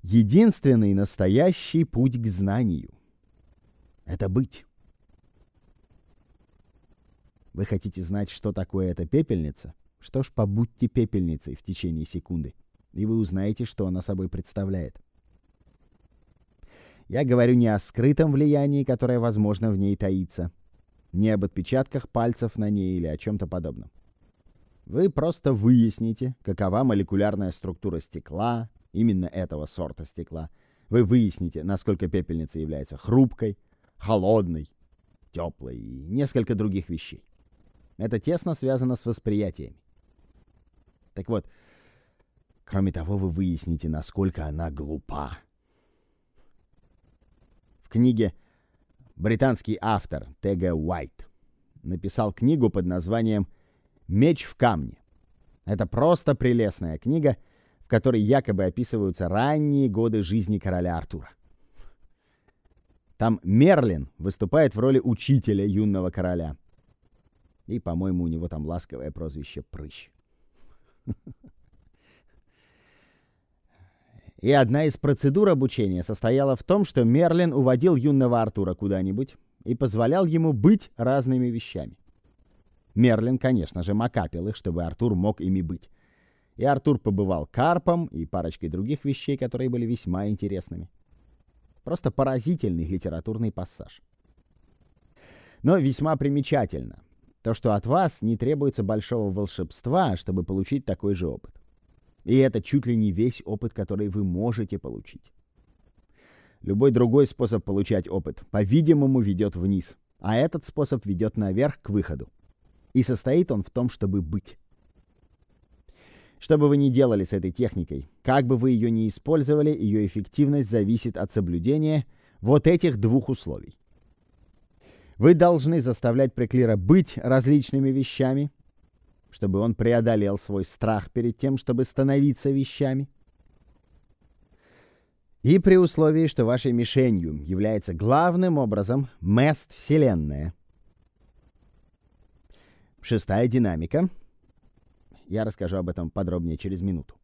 Единственный настоящий путь к знанию — это быть. Вы хотите знать, что такое эта пепельница? Что ж, побудьте пепельницей в течение секунды, и вы узнаете, что она собой представляет. Я говорю не о скрытом влиянии, которое, возможно, в ней таится, не об отпечатках пальцев на ней или о чем-то подобном. Вы просто выясните, какова молекулярная структура стекла, именно этого сорта стекла. Вы выясните, насколько пепельница является хрупкой, холодной, теплой и несколько других вещей. Это тесно связано с восприятиями. Так вот, кроме того, вы выясните, насколько она глупа. В книге британский автор Т.Г. Уайт написал книгу под названием «Меч в камне». Это просто прелестная книга, в которой якобы описываются ранние годы жизни короля Артура. Там Мерлин выступает в роли учителя юного короля. И, по-моему, у него там ласковое прозвище «Прыщ». И одна из процедур обучения состояла в том, что Мерлин уводил юного Артура куда-нибудь и позволял ему быть разными вещами. Мерлин, конечно же, макапил их, чтобы Артур мог ими быть. И Артур побывал карпом и парочкой других вещей, которые были весьма интересными. Просто поразительный литературный пассаж. Но весьма примечательно то, что от вас не требуется большого волшебства, чтобы получить такой же опыт. И это чуть ли не весь опыт, который вы можете получить. Любой другой способ получать опыт, по-видимому, ведет вниз, а этот способ ведет наверх к выходу. И состоит он в том, чтобы быть. Что бы вы ни делали с этой техникой, как бы вы ее ни использовали, ее эффективность зависит от соблюдения вот этих двух условий. Вы должны заставлять Преклира быть различными вещами, чтобы он преодолел свой страх перед тем, чтобы становиться вещами. И при условии, что вашей мишенью является главным образом Мест-Вселенная. Шестая динамика. Я расскажу об этом подробнее через минуту.